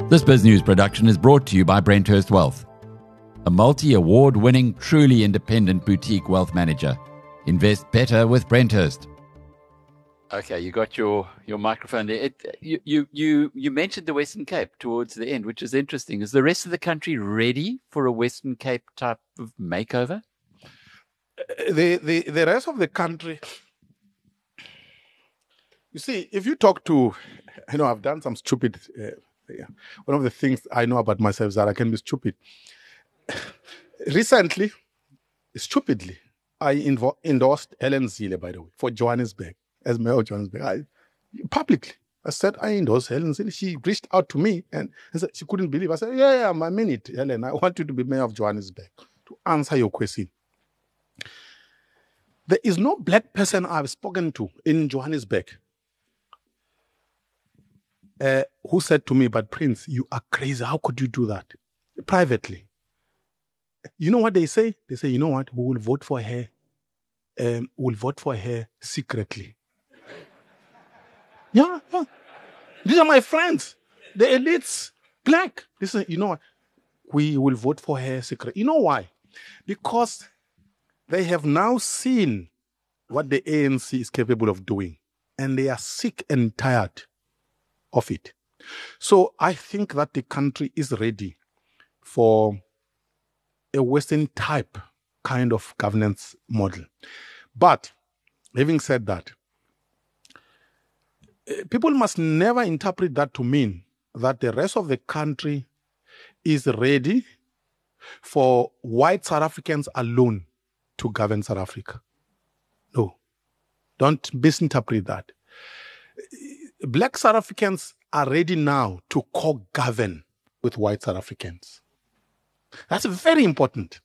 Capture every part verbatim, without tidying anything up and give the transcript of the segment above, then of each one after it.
This BizNews production is brought to you by Brenthurst Wealth, a multi-award winning, truly independent boutique wealth manager. Invest better with Brenthurst. Okay, you got your, your microphone there. It, you, you, you, you mentioned the Western Cape towards the end, which is interesting. Is the rest of the country ready for a Western Cape type of makeover? The, the, the rest of the country, you see, if you talk to, you know, I've done some stupid, uh, yeah. One of the things I know about myself is that I can be stupid. Recently, stupidly, I invo- endorsed Helen Zille, by the way, for Johannesburg, as mayor of Johannesburg. I, publicly, I said, I endorse Helen Zille. She reached out to me and, and said she couldn't believe. I said, yeah, yeah, I mean it, Helen. I want you to be mayor of Johannesburg. To answer your question, there is no black person I've spoken to in Johannesburg Uh, who said to me, but Prince, you are crazy. How could you do that? Privately. You know what they say? They say, you know what? We will vote for her. Um, we'll vote for her secretly. yeah, yeah. These are my friends. The elites, black. Listen, you know what? We will vote for her secretly. You know why? Because they have now seen what the A N C is capable of doing. And they are sick and tired of it. So I think that the country is ready for a Western type kind of governance model. But having said that, people must never interpret that to mean that the rest of the country is ready for white South Africans alone to govern South Africa. No, don't misinterpret that. Black South Africans are ready now to co-govern with white South Africans. That's very important.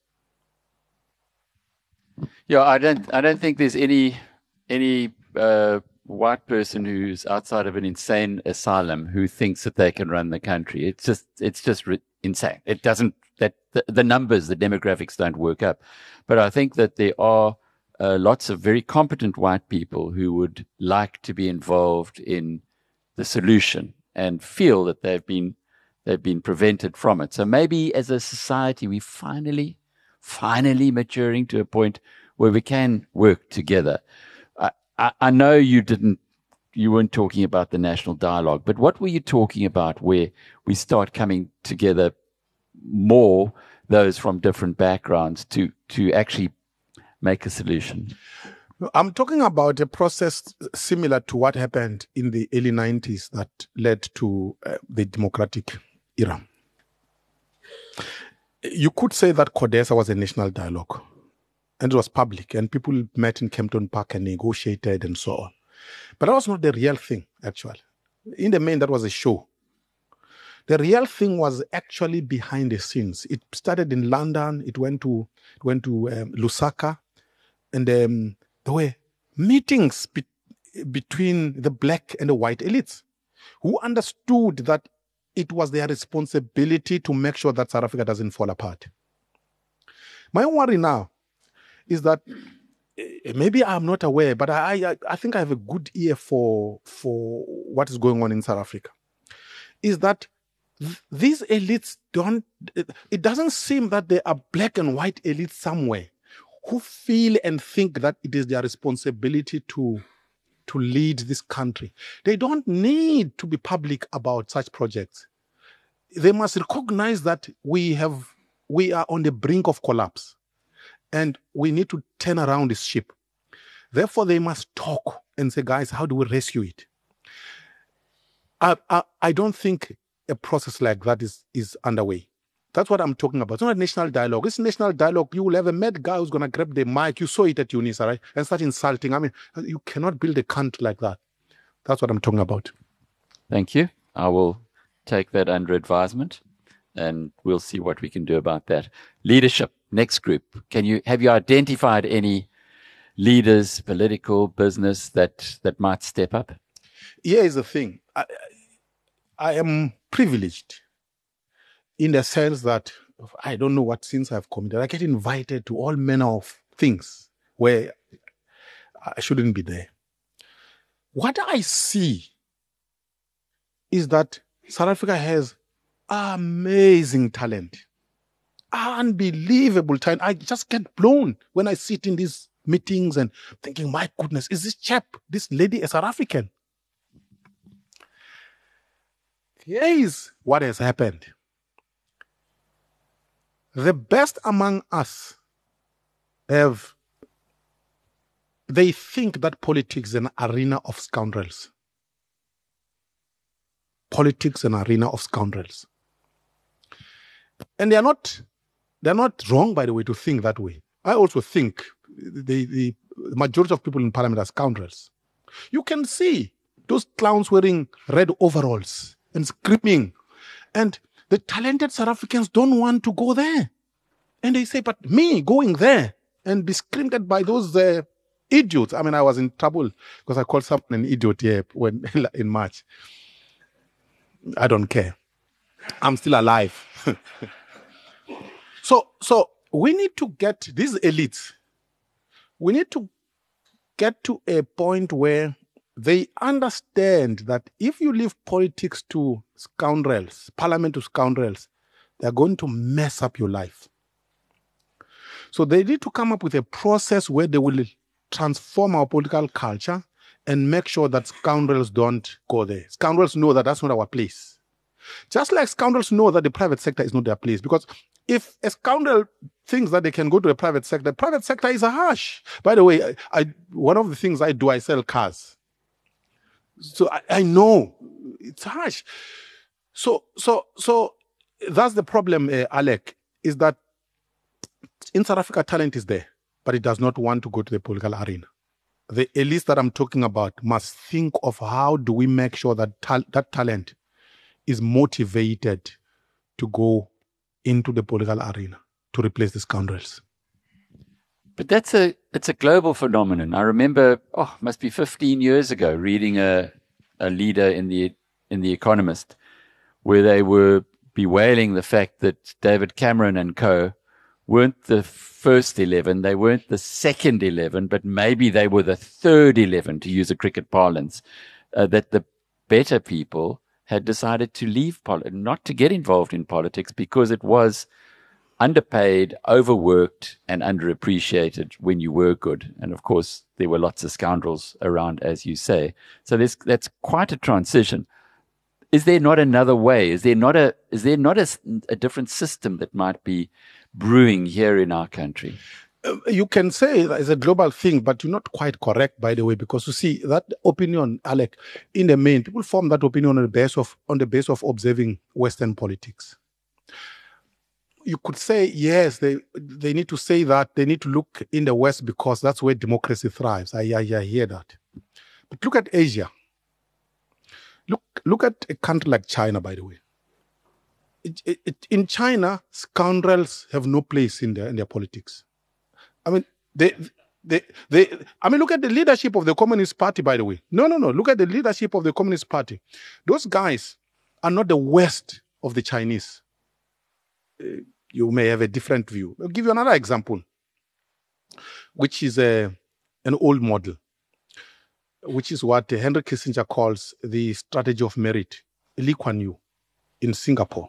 Yeah, I don't. I don't think there's any any uh, white person who's outside of an insane asylum who thinks that they can run the country. It's just. It's just re- insane. It doesn't. That the, the numbers, the demographics don't work up. But I think that there are uh, lots of very competent white people who would like to be involved in the solution and feel that they've been they've been prevented from it. So maybe as a society, we finally, finally maturing to a point where we can work together. I, I, I know you didn't, you weren't talking about the national dialogue, but what were you talking about where we start coming together more, those from different backgrounds, to to actually make a solution? I'm talking about a process similar to what happened in the early nineties that led to uh, the democratic era. You could say that CODESA was a national dialogue, and it was public, and people met in Kempton Park and negotiated and so on. But that was not the real thing, actually. In the main, that was a show. The real thing was actually behind the scenes. It started in London, it went to, it went to um, Lusaka, and um, there were meetings be- between the black and the white elites who understood that it was their responsibility to make sure that South Africa doesn't fall apart. My worry now is that uh, maybe I'm not aware, but I, I, I think I have a good ear for, for what is going on in South Africa, is that th- these elites don't, it, it doesn't seem that there are black and white elites somewhere who feel and think that it is their responsibility to, to lead this country. They don't need to be public about such projects. They must recognize that we have, we are on the brink of collapse and we need to turn around this ship. Therefore, they must talk and say, guys, how do we rescue it? I, I, I don't think a process like that is, is underway. That's what I'm talking about. It's not a national dialogue. It's national dialogue. You will have a mad guy who's going to grab the mic. You saw it at UNISA, right? And start insulting. I mean, you cannot build a country like that. That's what I'm talking about. Thank you. I will take that under advisement and we'll see what we can do about that. Leadership, next group. Can you, have you identified any leaders, political, business, that, that might step up? Here is the thing. I, I am privileged in the sense that I don't know what sins I've committed. I get invited to all manner of things where I shouldn't be there. What I see is that South Africa has Amazing talent. Unbelievable talent. I just get blown when I sit in these meetings and thinking, my goodness, is this chap, this lady a South African? Here is what has happened. The best among us have, they think that politics is an arena of scoundrels. Politics is an arena of scoundrels. And they are not, they are not wrong, by the way, to think that way. I also think the, the majority of people in parliament are scoundrels. You can see those clowns wearing red overalls and screaming. And the talented South Africans don't want to go there. And they say, but me going there and be screamed at by those uh, idiots. I mean, I was in trouble because I called someone an idiot here when, in March. I don't care. I'm still alive. so, so we need to get these elites. We need to get to a point where they understand that if you leave politics to scoundrels, parliament to scoundrels, they're going to mess up your life. So they need to come up with a process where they will transform our political culture and make sure that scoundrels don't go there. Scoundrels know that that's not our place. Just like scoundrels know that the private sector is not their place. Because if a scoundrel thinks that they can go to the private sector, the private sector is a harsh. By the way, I, I, one of the things I do, I sell cars. So I, I know it's harsh. So, so, so that's the problem, uh, Alec, is that in South Africa, talent is there, but it does not want to go to the political arena. The elites that I'm talking about must think of how do we make sure that ta- that talent is motivated to go into the political arena to replace the scoundrels. But that's a it's a global phenomenon. I remember, oh, must be fifteen years ago, reading a a leader in the in the Economist, where they were bewailing the fact that David Cameron and co. weren't the first eleven, they weren't the second eleven, but maybe they were the third eleven, to use a cricket parlance, uh, that the better people had decided to leave politics, not to get involved in politics, because it was underpaid, overworked, and underappreciated when you were good. And of course, there were lots of scoundrels around, as you say. So there's, that's quite a transition. Is there not another way? Is there not a is there not a, a different system that might be brewing here in our country? Uh, you can say that it's a global thing, but you're not quite correct, by the way, because you see that opinion, Alec, in the main, people form that opinion on the basis of on the basis of observing Western politics. You could say, yes, they they need to say that, they need to look in the West because that's where democracy thrives. I, I, I hear that. But look at Asia. Look, look at a country like China, by the way. It, it, it, in China, scoundrels have no place in their in their politics. I mean, they, they, they. I mean, look at the leadership of the Communist Party, by the way. No, no, no. Look at the leadership of the Communist Party. Those guys are not the West of the Chinese. Uh, you may have a different view. I'll give you another example, which is a an old model, which is what Henry Kissinger calls the strategy of merit, Lee Kuan Yew in Singapore.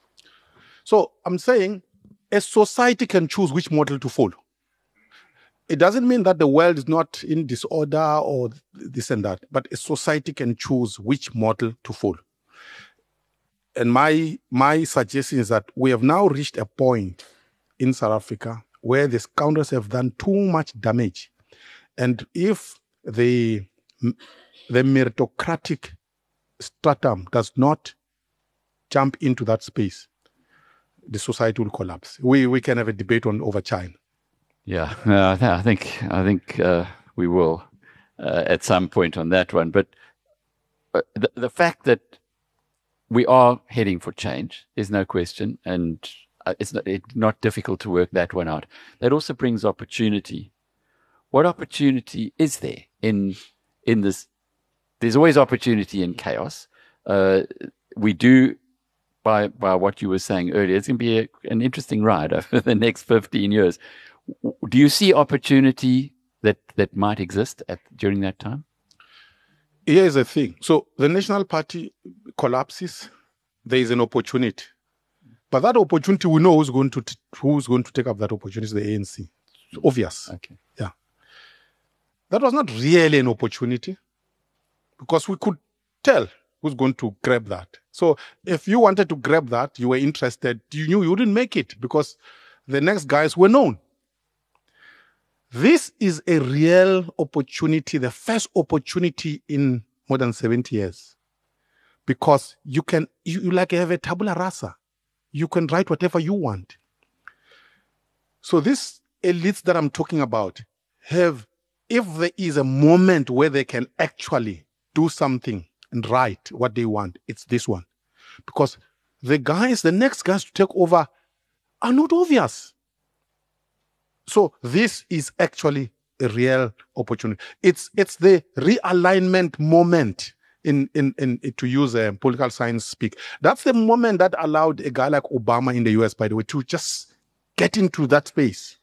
So I'm saying a society can choose which model to follow. It doesn't mean that the world is not in disorder or this and that, but a society can choose which model to follow. And my my suggestion is that we have now reached a point in South Africa where the scoundrels have done too much damage. And if the the meritocratic stratum does not jump into that space, the society will collapse. We we can have a debate on over China. Yeah, no, I, th- I think I think uh, we will uh, at some point on that one. But uh, the the fact that we are heading for change, there's no question, and uh, it's not, it's not difficult to work that one out. That also brings opportunity. What opportunity is there in in this? There's always opportunity in chaos. Uh, we do, by by what you were saying earlier, it's going to be a, an interesting ride over the next fifteen years. Do you see opportunity that, that might exist at, during that time? Here is the thing. So the National Party collapses, there is an opportunity. But that opportunity, we know who's going to t- who's going to take up that opportunity, the A N C. It's obvious. Okay. Yeah. That was not really an opportunity because we could tell who's going to grab that. So if you wanted to grab that, you were interested, you knew you wouldn't make it because the next guys were known. This is a real opportunity, the first opportunity in more than seventy years. Because you can, you, you like have a tabula rasa. You can write whatever you want. So these elites that I'm talking about have, if there is a moment where they can actually do something and write what they want, it's this one. Because the guys, the next guys to take over are not obvious. So this is actually a real opportunity. It's it's the realignment moment. In, in, in, to use a political science speak. That's the moment that allowed a guy like Obama in the U S, by the way, to just get into that space.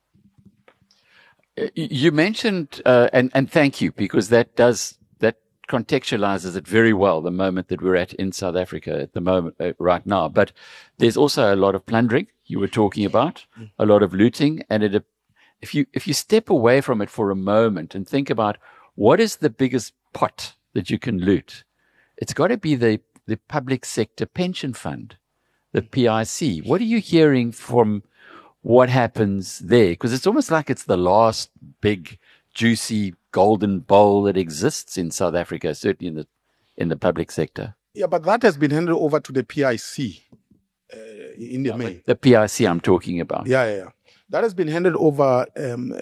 You mentioned, uh, and, and thank you, because that does, that contextualizes it very well, the moment that we're at in South Africa at the moment, uh, right now. But there's also a lot of plundering you were talking about, a lot of looting. And it, if you, if you step away from it for a moment and think about what is the biggest pot that you can loot, it's got to be the, the public sector pension fund, the P I C. What are you hearing from what happens there? Because it's almost like it's the last big, juicy, golden bowl that exists in South Africa, certainly in the in the public sector. Yeah, but that has been handed over to the P I C uh, in the Yeah, main. The P I C I'm talking about. Yeah, yeah, yeah. That has been handed over um, uh,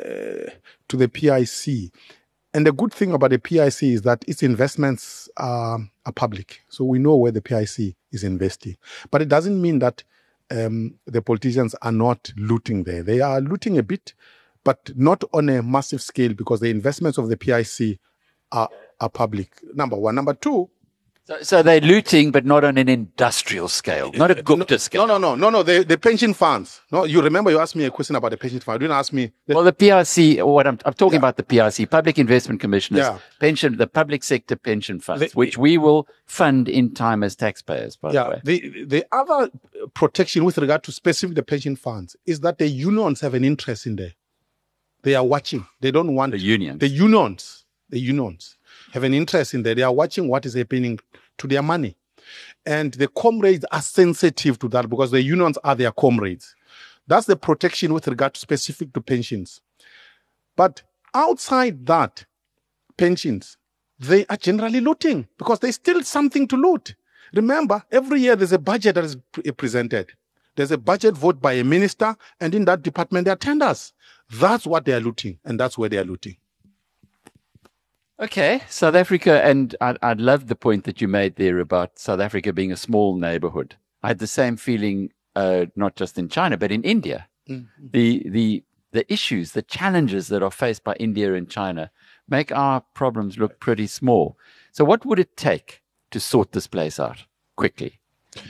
to the P I C. And the good thing about the P I C is that its investments are, are public. So we know where the P I C is investing. But it doesn't mean that um, the politicians are not looting there. They are looting a bit, but not on a massive scale because the investments of the P I C are, are public. Number one. Number two, So, so they're looting, but not on an industrial scale, not a Gupta no, scale. No, no, no, no, no. The, the pension funds. No, you remember you asked me a question about the pension fund. You didn't ask me. The, Well, the P I C, what I'm, I'm talking yeah. about the P I C, Public Investment Commissioners, yeah. pension, the public sector pension funds, the, which we will fund in time as taxpayers, by yeah, the way. The, the other protection with regard to specific the pension funds is that the unions have an interest in there. They are watching. They don't want the unions. The unions, the unions have an interest in there. They are watching what is happening to their money. And the comrades are sensitive to that because the unions are their comrades. That's the protection with regard to specific to pensions. But outside that, pensions, they are generally looting because there's still something to loot. Remember, every year there's a budget that is pre- presented. There's a budget vote by a minister, and in that department there are tenders. That's what they are looting, and that's where they are looting. Okay, South Africa, and I, I love the point that you made there about South Africa being a small neighborhood. I had the same feeling, uh, not just in China, but in India. Mm-hmm. The, the, the issues, the challenges that are faced by India and China make our problems look pretty small. So what would it take to sort this place out quickly?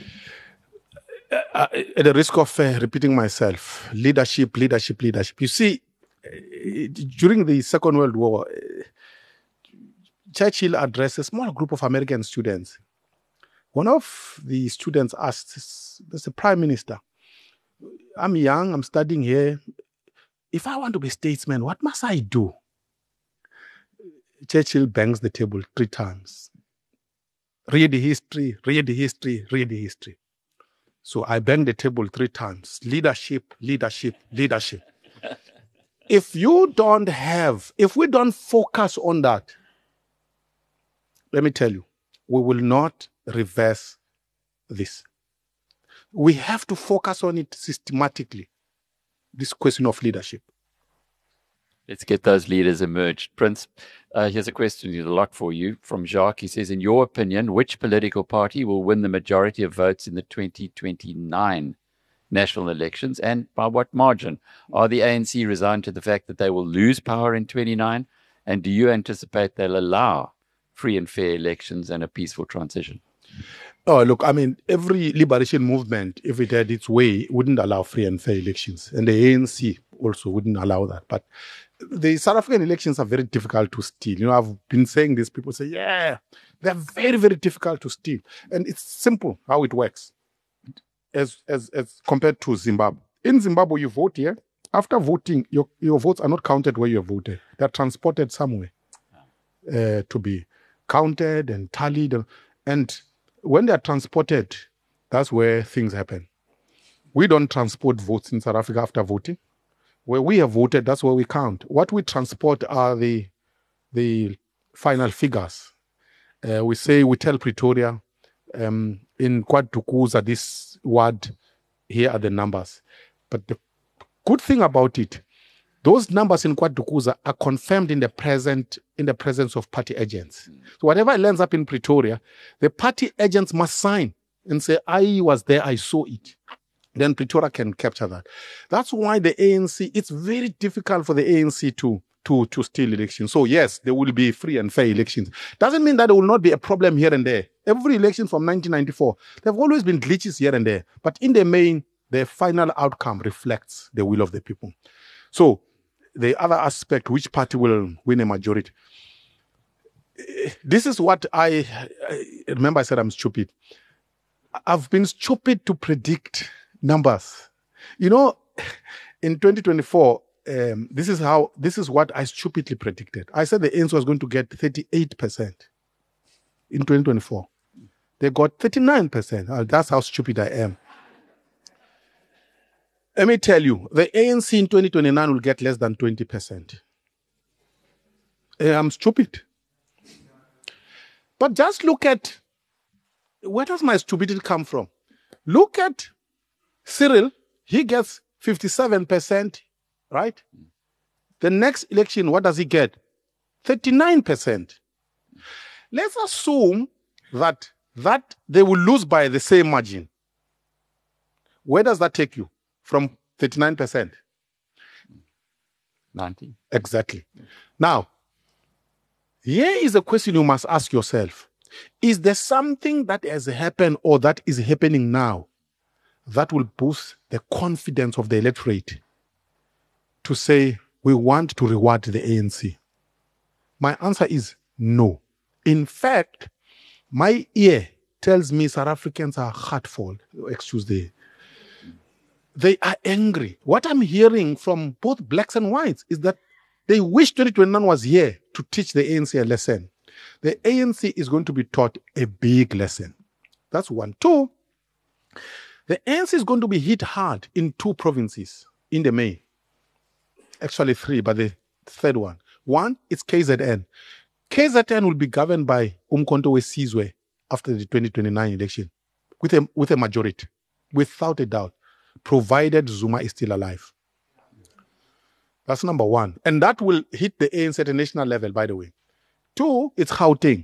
Uh, at the risk of uh, repeating myself, leadership, leadership, leadership. You see, uh, during the Second World War, uh, Churchill addressed a small group of American students. One of the students asked, there's a prime minister, I'm young, I'm studying here. If I want to be a statesman, what must I do? Churchill bangs the table three times. Read the history, read the history, read the history. So I banged the table three times. Leadership, leadership, leadership. If you don't have, if we don't focus on that, let me tell you, we will not reverse this. We have to focus on it systematically, this question of leadership. Let's get those leaders emerged. Prince, uh, here's a question, a lot for you, from Jacques. He says, in your opinion, which political party will win the majority of votes in the twenty twenty-nine national elections, and by what margin? Are the A N C resigned to the fact that they will lose power in twenty-nine? And do you anticipate they'll allow free and fair elections and a peaceful transition? Oh, look, I mean, every liberation movement, if it had its way, wouldn't allow free and fair elections. And the A N C also wouldn't allow that. But the South African elections are very difficult to steal. You know, I've been saying this. People say, yeah, they're very, very difficult to steal. And it's simple how it works as, as, as compared to Zimbabwe. In Zimbabwe, you vote here. After voting, your, your votes are not counted where you voted. They're transported somewhere uh, to be counted and tallied. And when they're transported, that's where things happen. We don't transport votes in South Africa after voting. Where we have voted, that's where we count. What we transport are the, the final figures. Uh, we say, we tell Pretoria, um, in KwaDukuza, this ward, here are the numbers. But the good thing about it, those numbers in KwaDukuza are confirmed in the present, in the presence of party agents. So whatever lands up in Pretoria, the party agents must sign and say, I was there, I saw it. Then Pretoria can capture that. That's why the A N C, it's very difficult for the A N C to, to, to steal elections. So yes, there will be free and fair elections. Doesn't mean that there will not be a problem here and there. Every election from nineteen ninety-four, there have always been glitches here and there. But in the main, the final outcome reflects the will of the people. So the other aspect, which party will win a majority? This is what I, I remember I said I'm stupid. I've been stupid to predict numbers. You know, in twenty twenty-four, um, this is how, this is what I stupidly predicted. I said the A N C was going to get thirty-eight percent in twenty twenty-four. They got thirty-nine percent. Uh, that's how stupid I am. Let me tell you, the A N C in twenty twenty-nine will get less than twenty percent. I'm stupid. But just look at, where does my stupidity come from? Look at Cyril, he gets fifty-seven percent, right? The next election, what does he get? thirty-nine percent. Let's assume that, that they will lose by the same margin. Where does that take you? From thirty-nine percent? ninety. Exactly. Now, here is a question you must ask yourself. Is there something that has happened or that is happening now that will boost the confidence of the electorate to say, we want to reward the A N C? My answer is no. In fact, my ear tells me South Africans are heartful. Excuse the... They are angry. What I'm hearing from both blacks and whites is that they wish twenty twenty-nine was here to teach the A N C a lesson. The A N C is going to be taught a big lesson. That's one. Two, the A N C is going to be hit hard in two provinces in the May. Actually three, but the third one. One, it's K Z N. K Z N will be governed by Umkhonto weSizwe after the twenty twenty-nine election with a, with a majority, without a doubt, provided Zuma is still alive. That's number one. And that will hit the A N C at a national level, by the way. Two, it's Gauteng.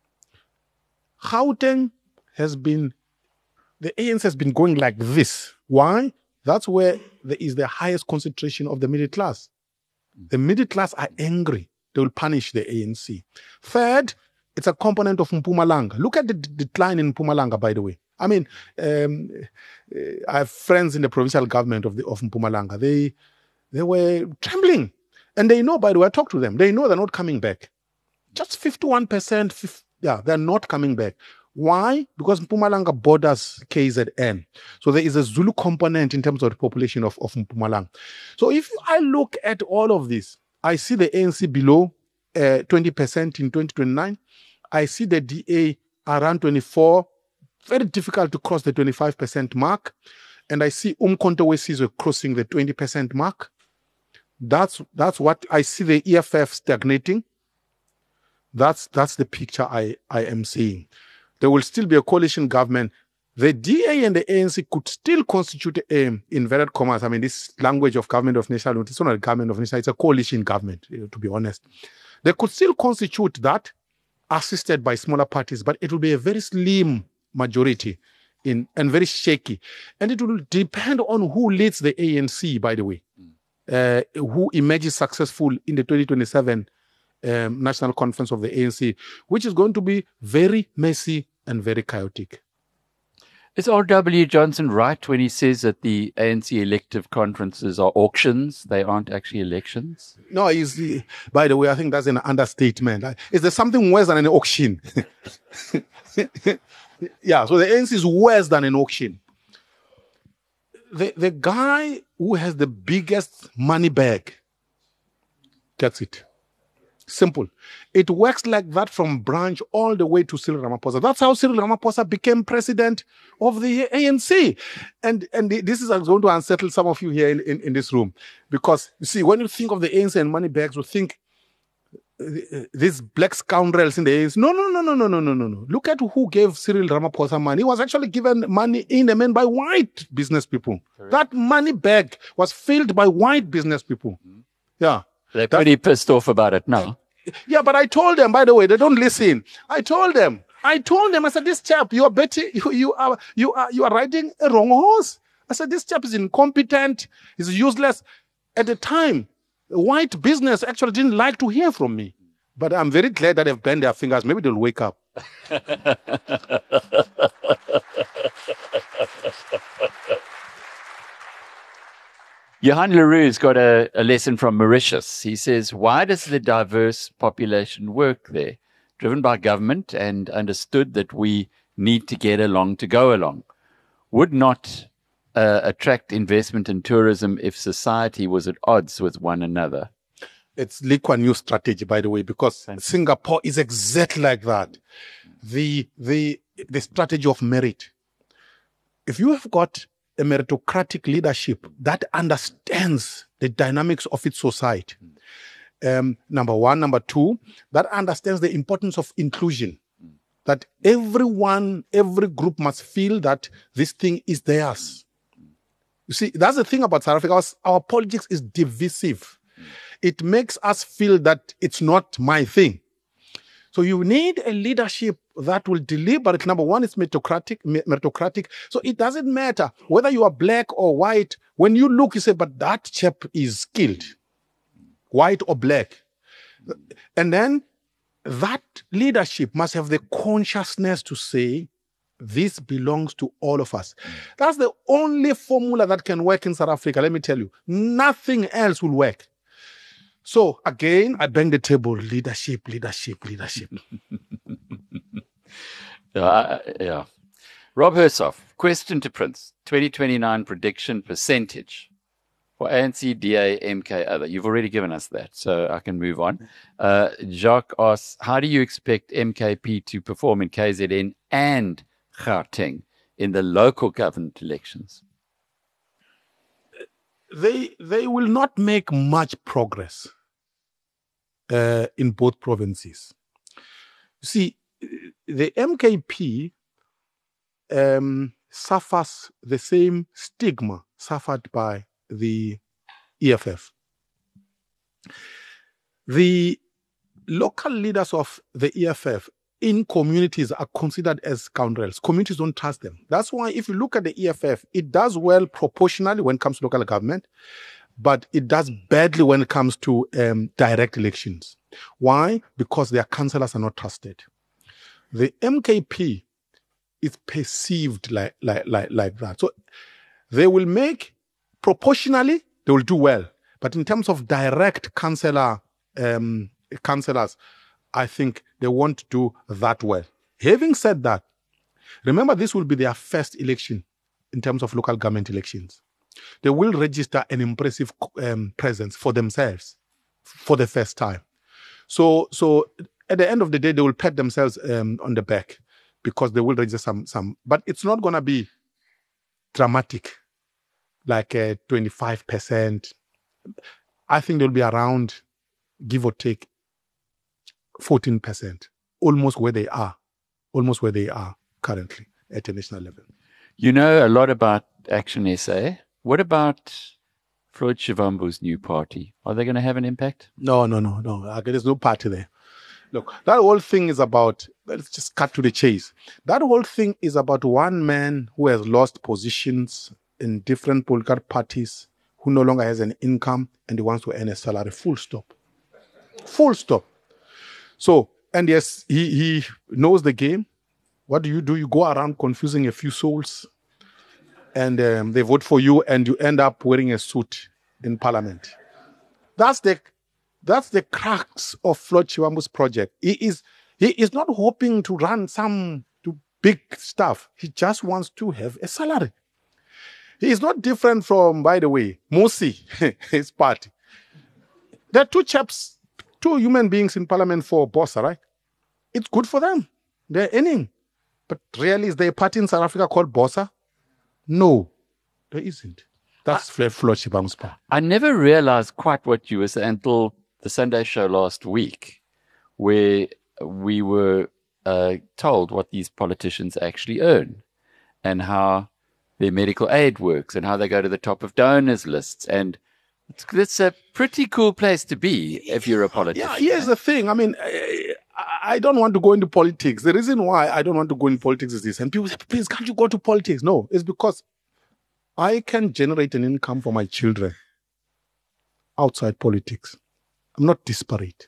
Gauteng has been, the A N C has been going like this. Why? That's where there is the highest concentration of the middle class. The middle class are angry. They will punish the A N C. Third, it's a component of Mpumalanga. Look at the d- decline in Mpumalanga, by the way. I mean, um, I have friends in the provincial government of, the, of Mpumalanga. They, they were trembling. And they know, by the way, I talked to them. They know they're not coming back. Just fifty-one percent, fifty, yeah, they're not coming back. Why? Because Mpumalanga borders K Z N. So there is a Zulu component in terms of the population of, of Mpumalanga. So if I look at all of this, I see the A N C below uh, twenty percent in twenty twenty-nine. I see the D A around twenty-four. Very difficult to cross the twenty-five percent mark. And I see Umkhonto weSizwe crossing the twenty percent mark. That's, that's what I see, the E F F stagnating. That's, that's the picture I, I am seeing. There will still be a coalition government. The D A and the A N C could still constitute a, inverted commas, I mean, this language of government of national unity, it's not a government of national, it's a coalition government, to be honest. They could still constitute that, assisted by smaller parties, but it will be a very slim majority in and very shaky. And it will depend on who leads the A N C, by the way, uh, who emerges successful in the twenty twenty-seven Um, National Conference of the A N C, which is going to be very messy and very chaotic. Is R W Johnson right when he says that the A N C elective conferences are auctions? They aren't actually elections? No, he's, by the way, I think that's an understatement. Is there something worse than an auction? Yeah, so the A N C is worse than an auction. The, the guy who has the biggest money bag gets it. Simple. It works like that from branch all the way to Cyril Ramaphosa. That's how Cyril Ramaphosa became president of the A N C. And and this is going to unsettle some of you here in, in, in this room. Because, you see, when you think of the A N C and money bags, you think uh, these black scoundrels in the A N C. No, no, no, no, no, no, no, no, no. Look at who gave Cyril Ramaphosa money. He was actually given money in the main by white business people. Correct. That money bag was filled by white business people. Mm-hmm. Yeah. They're pretty That's, pissed off about it now. Yeah, but I told them, by the way, they don't listen. I told them, I told them, I said, this chap, you are betting, you, you are, you are, you are riding a wrong horse. I said, this chap is incompetent, he's useless. At the time, white business actually didn't like to hear from me. But I'm very glad that they've bent their fingers. Maybe they'll wake up. Johan Leroux's got a, a lesson from Mauritius. He says, why does the diverse population work there? Driven by government and understood that we need to get along to go along. Would not uh, attract investment in tourism if society was at odds with one another. It's Lee Kuan Yew's strategy, by the way, because Singapore is exactly like that. The, the, the strategy of merit. If you have got a meritocratic leadership that understands the dynamics of its society. Um, number one. Number two, that understands the importance of inclusion. That everyone, every group must feel that this thing is theirs. You see, that's the thing about South Africa. Our, our politics is divisive. It makes us feel that it's not my thing. So you need a leadership that will deliberate. Number one, it's meritocratic, meritocratic. So it doesn't matter whether you are black or white. When you look, you say, but that chap is skilled, white or black. And then that leadership must have the consciousness to say, this belongs to all of us. That's the only formula that can work in South Africa. Let me tell you, nothing else will work. So again, I bang the table, leadership, leadership, leadership. uh, yeah. Rob Hersoff, question to Prince, twenty twenty-nine prediction percentage for A N C, D A, M K, other. You've already given us that, so I can move on. Uh, Jacques asks, how do you expect M K P to perform in K Z N and Gauteng in the local government elections? They, they will not make much progress. Uh, in both provinces. You see, the M K P um, suffers the same stigma suffered by the E F F. The local leaders of the E F F in communities are considered as scoundrels. Communities don't trust them. That's why if you look at the E F F, it does well proportionally when it comes to local government, but it does badly when it comes to um, direct elections. Why? Because their councillors are not trusted. The M K P is perceived like, like, like, like that. So they will make, proportionally, they will do well. But in terms of direct councillor, um, councillors, I think they won't do that well. Having said that, remember this will be their first election in terms of local government elections. They will register an impressive um, presence for themselves for the first time. So, so at the end of the day, they will pat themselves um, on the back because they will register some, some. But it's not going to be dramatic, like uh, twenty-five percent. I think they'll be around, give or take, fourteen percent, almost where they are, almost where they are currently at a national level. You know a lot about Action S A. What about Floyd Shivambu's new party? Are they going to have an impact? No, no, no, no. There's no party there. Look, that whole thing is about, let's just cut to the chase. That whole thing is about one man who has lost positions in different political parties, who no longer has an income, and he wants to earn a salary. Full stop. Full stop. So, and yes, he, he knows the game. What do you do? You go around confusing a few souls, and um, they vote for you, and you end up wearing a suit in parliament. That's the that's the crux of Floyd Shivambu's project. He is he is not hoping to run some to big stuff. He just wants to have a salary. He is not different from, by the way, Musi, his party. There are two chaps, two human beings in parliament for Bossa, right? It's good for them. They're earning. But really, is there a party in South Africa called Bossa? No, there isn't. That's Floyd Shivambu's party. I never realized quite what you were saying until the Sunday show last week, where we were uh, told what these politicians actually earn and how their medical aid works and how they go to the top of donors lists. And it's, it's a pretty cool place to be if you're a politician. Yeah, here's the thing. I mean, I, I don't want to go into politics. The reason why I don't want to go into politics is this. And people say, please, can't you go to politics? No, it's because I can generate an income for my children outside politics. I'm not disparate.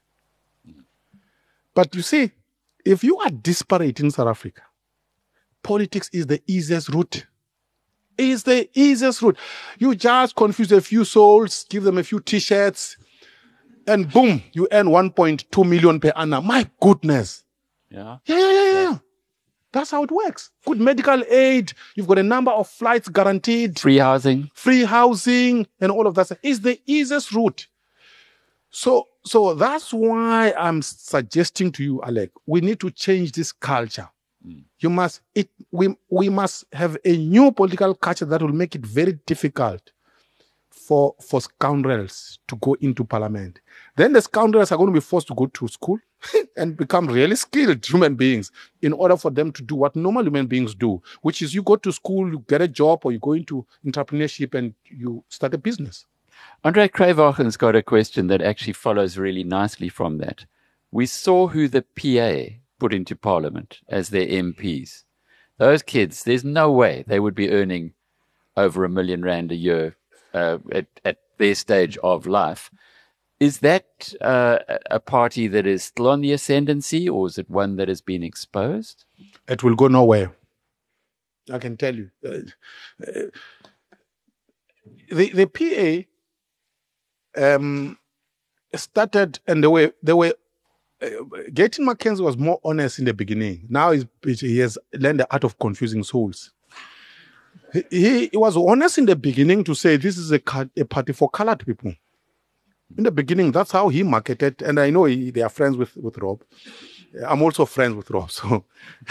But you see, if you are disparate in South Africa, politics is the easiest route. Is the easiest route. You just confuse a few souls, give them a few t-shirts, and boom, you earn one point two million per annum. My goodness. Yeah. Yeah, yeah, yeah, yeah. That's how it works. Good medical aid. You've got a number of flights guaranteed. Free housing. Free housing and all of that. Is the easiest route. So, so that's why I'm suggesting to you, Alec, we need to change this culture. Mm. You must, it, we, we must have a new political culture that will make it very difficult for, for scoundrels to go into parliament. Then the scoundrels are going to be forced to go to school and become really skilled human beings in order for them to do what normal human beings do, which is you go to school, you get a job, or you go into entrepreneurship and you start a business. Andre Kreyvagen's got a question that actually follows really nicely from that. We saw who the P A put into parliament as their M Ps. Those kids, there's no way they would be earning over a million rand a year uh, at, at their stage of life. Is that uh, a party that is still on the ascendancy, or is it one that has been exposed? It will go nowhere. I can tell you. Uh, uh, the, the P A um, started, and they were, they were uh, Gayton McKenzie was more honest in the beginning. Now he's, he has learned the art of confusing souls. He, he, he was honest in the beginning to say this is a, a party for colored people. In the beginning, that's how he marketed. And I know he, they are friends with, with Rob. I'm also friends with Rob. So,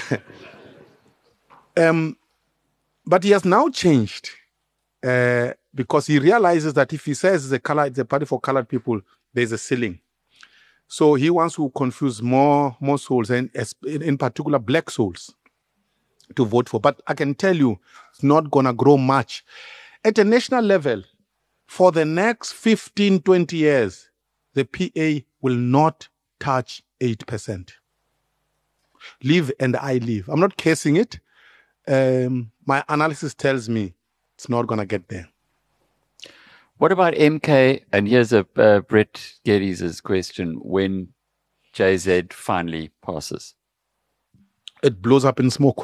um, but he has now changed uh, because he realizes that if he says it's a, color, it's a party for colored people, there's a ceiling. So he wants to confuse more, more souls, and in particular black souls, to vote for. But I can tell you, it's not going to grow much. At a national level, for the next fifteen, twenty years, the P A will not touch eight percent. Live and I live. I'm not casing it. Um, my analysis tells me it's not going to get there. What about M K? And here's a uh, Brett Geddes' question. When J Z finally passes? It blows up in smoke.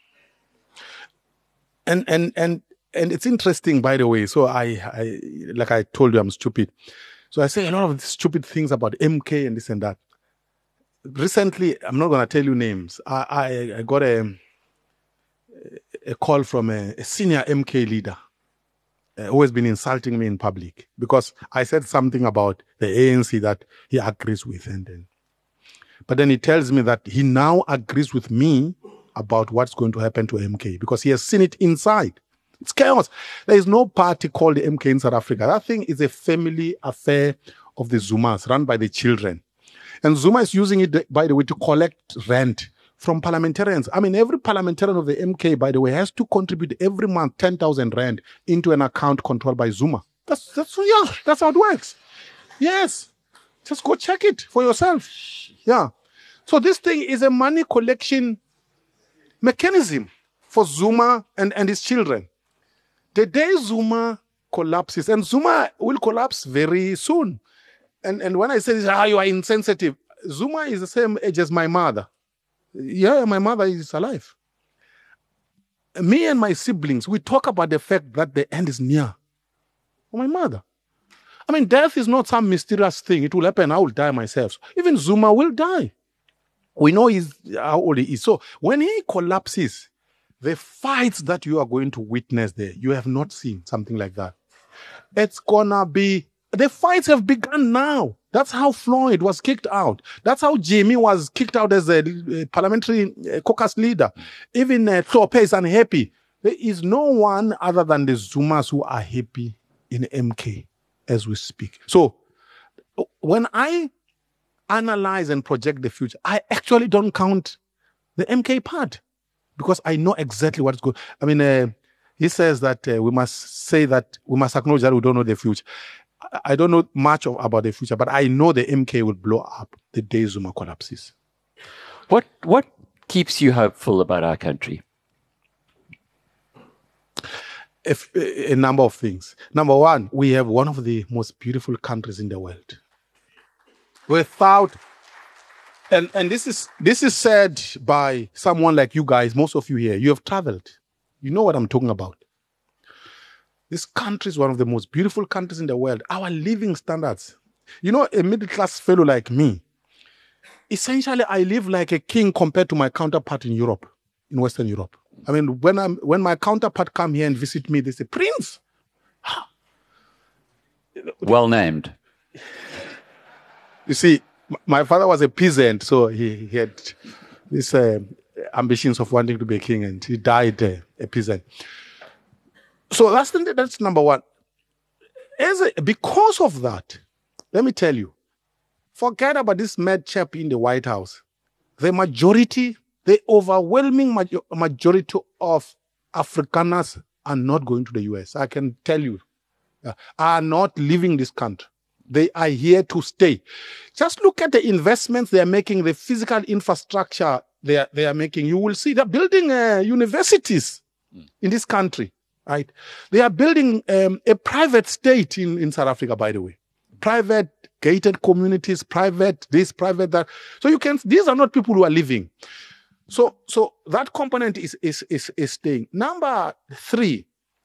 And, and, and, And it's interesting, by the way. So I, I, like I told you, I'm stupid. So I say a lot of stupid things about M K and this and that. Recently, I'm not going to tell you names. I, I, I got a, a call from a, a senior M K leader uh, who has been insulting me in public because I said something about the A N C that he agrees with. And then, but then he tells me that he now agrees with me about what's going to happen to M K because he has seen it inside. It's chaos. There is no party called the M K in South Africa. That thing is a family affair of the Zumas run by the children. And Zuma is using it, by the way, to collect rent from parliamentarians. I mean, every parliamentarian of the M K, by the way, has to contribute every month ten thousand rand into an account controlled by Zuma. That's, that's, yeah, that's how it works. Yes. Just go check it for yourself. Yeah. So this thing is a money collection mechanism for Zuma and, and his children. The day Zuma collapses, and Zuma will collapse very soon. And and when I say this, ah, you are insensitive. Zuma is the same age as my mother. Yeah, my mother is alive. Me and my siblings, we talk about the fact that the end is near. My mother. I mean, death is not some mysterious thing. It will happen. I will die myself. Even Zuma will die. We know he's how old he is. So when he collapses, the fights that you are going to witness there, you have not seen something like that. It's gonna be, the fights have begun now. That's how Floyd was kicked out. That's how Jimmy was kicked out as a, a parliamentary uh, caucus leader. Even uh, Thlope is unhappy. There is no one other than the Zumas who are happy in M K as we speak. So when I analyze and project the future, I actually don't count the M K part because I know exactly what's going. I mean, uh, he says that uh, we must say that we must acknowledge that we don't know the future. I don't know much of, about the future, but I know the M K will blow up the day Zuma collapses. What what keeps you hopeful about our country? If, a number of things. Number one, we have one of the most beautiful countries in the world. Without, and, and this is this is said by someone like you guys, most of you here, you have traveled. You know what I'm talking about. This country is one of the most beautiful countries in the world. Our living standards. You know, a middle-class fellow like me, essentially I live like a king compared to my counterpart in Europe, in Western Europe. I mean, when I'm when my counterpart come here and visit me, they say, Prince. Well named. You see, my father was a peasant, so he, he had these uh, ambitions of wanting to be a king, and he died uh, a peasant. So that's the, that's number one. As a, because of that, let me tell you, forget about this mad chap in the White House. The majority, the overwhelming major, majority of Afrikaners are not going to the U S. I can tell you, uh, are not leaving this country. They are here to stay. Just look at the investments they are making, the physical infrastructure they are, they are making. You will see they're building uh, universities mm. in this country. Right? They are building um, a private state in, in South Africa, by the way. Private gated communities, private this, private that. So you can, these are not people who are living. So, so that component is, is, is, is staying. Number three,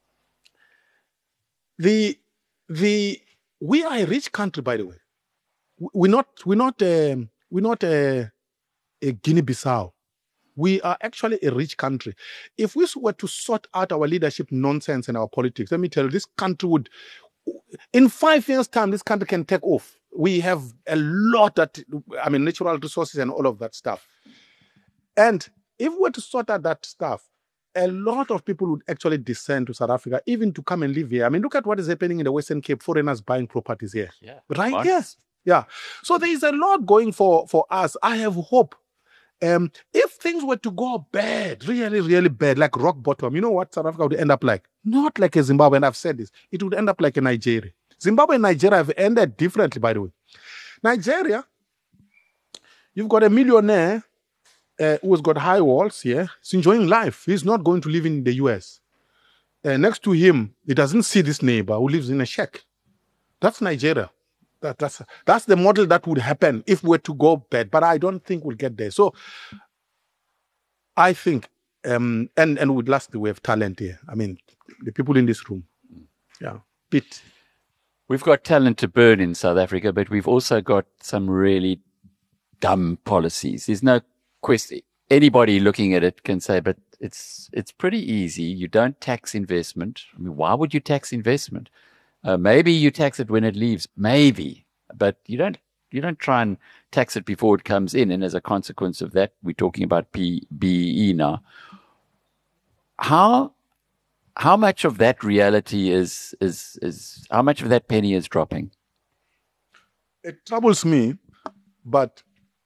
the, the, we are a rich country, by the way. We're not, we're not, um, we're not a, a Guinea-Bissau. We are actually a rich country. If we were to sort out our leadership nonsense and our politics, let me tell you, this country would, in five years' time, this country can take off. We have a lot that, I mean, natural resources and all of that stuff. And if we were to sort out that stuff, a lot of people would actually descend to South Africa, even to come and live here. I mean, look at what is happening in the Western Cape, foreigners buying properties here. Yeah. Right? What? Yes. Yeah. So there is a lot going for, for us. I have hope. Um, if things were to go bad, really, really bad, like rock bottom, you know what South Africa would end up like? Not like a Zimbabwe, and I've said this. It would end up like a Nigeria. Zimbabwe and Nigeria have ended differently, by the way. Nigeria, you've got a millionaire uh, who's got high walls here. He's enjoying life. He's not going to live in the U S. Uh, next to him, he doesn't see this neighbor who lives in a shack. That's Nigeria. That, that's, that's the model that would happen if we were to go bad, but I don't think we'll get there. So I think, um, and, and with lastly, we have talent here. I mean, the people in this room, yeah, bit. We've got talent to burn in South Africa, but we've also got some really dumb policies. There's no question. Anybody looking at it can say, but it's, it's pretty easy. You don't tax investment. I mean, why would you tax investment? Uh, maybe you tax it when it leaves, maybe, but you don't, you don't try and tax it before it comes in. And as a consequence of that, we're talking about P B E now. How, how much of that reality is, is, is, how much of that penny is dropping? It troubles me, but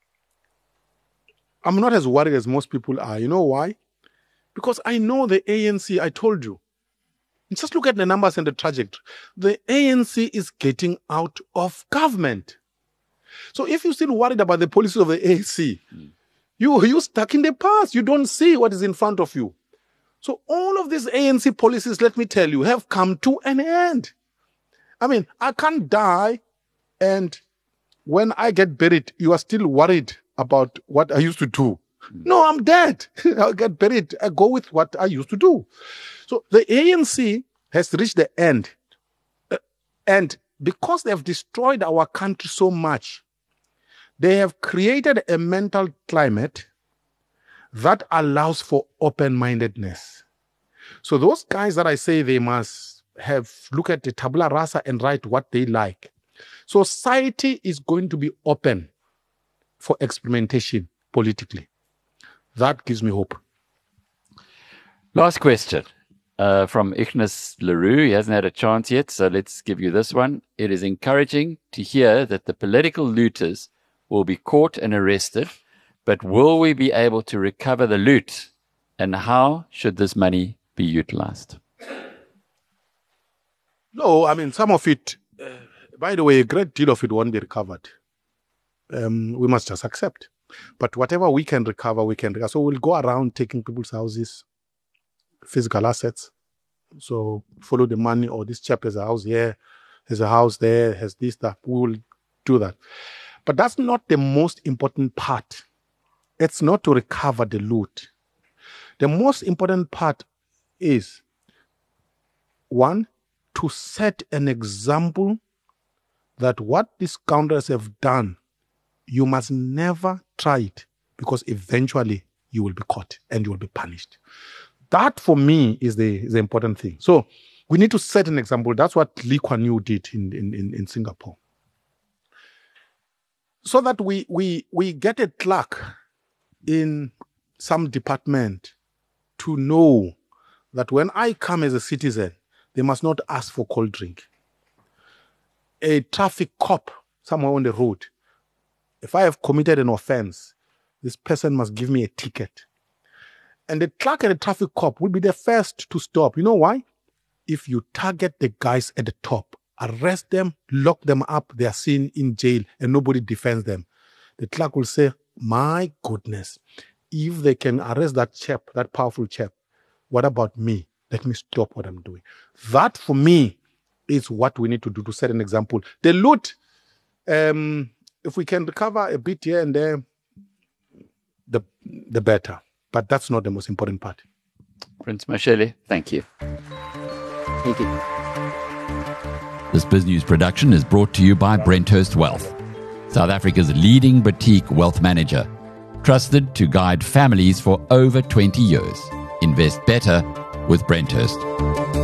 I'm not as worried as most people are. You know why? Because I know the A N C, I told you. Just look at the numbers and the trajectory. The A N C is getting out of government. So if you're still worried about the policies of the A N C, mm. you, you're stuck in the past. You don't see what is in front of you. So all of these A N C policies, let me tell you, have come to an end. I mean, I can't die, and when I get buried, you are still worried about what I used to do. No, I'm dead. I'll get buried. I go with what I used to do. So the A N C has reached the end. Uh, and because they've destroyed our country so much, they have created a mental climate that allows for open-mindedness. So those guys that I say they must have look at the tabula rasa and write what they like. Society is going to be open for experimentation politically. That gives me hope. Last question uh, from Ignace Leroux. He hasn't had a chance yet, so let's give you this one. It is encouraging to hear that the political looters will be caught and arrested, but will we be able to recover the loot? And how should this money be utilized? No, I mean, some of it, uh, by the way, a great deal of it won't be recovered. Um, we must just accept. But whatever we can recover, we can recover. So we'll go around taking people's houses, physical assets. So follow the money, or this chap has a house here, has a house there, has this, that. We will do that. But that's not the most important part. It's not to recover the loot. The most important part is, one, to set an example that what these scoundrels have done, you must never try it, because eventually you will be caught and you will be punished. That, for me, is the, is the important thing. So we need to set an example. That's what Lee Kuan Yew did in, in, in Singapore. So that we, we, we get a clerk in some department to know that when I come as a citizen, they must not ask for cold drink. A traffic cop somewhere on the road, if I have committed an offense, this person must give me a ticket. And the clerk and the traffic cop will be the first to stop. You know why? If you target the guys at the top, arrest them, lock them up, they are seen in jail, and nobody defends them, the clerk will say, my goodness, if they can arrest that chap, that powerful chap, what about me? Let me stop what I'm doing. That, for me, is what we need to do to set an example. The loot, um, if we can recover a bit here and there, the, the better. But that's not the most important part. Prince Mashele, thank you. Thank you. This BizNews production is brought to you by Brenthurst Wealth, South Africa's leading boutique wealth manager, trusted to guide families for over twenty years. Invest better with Brenthurst.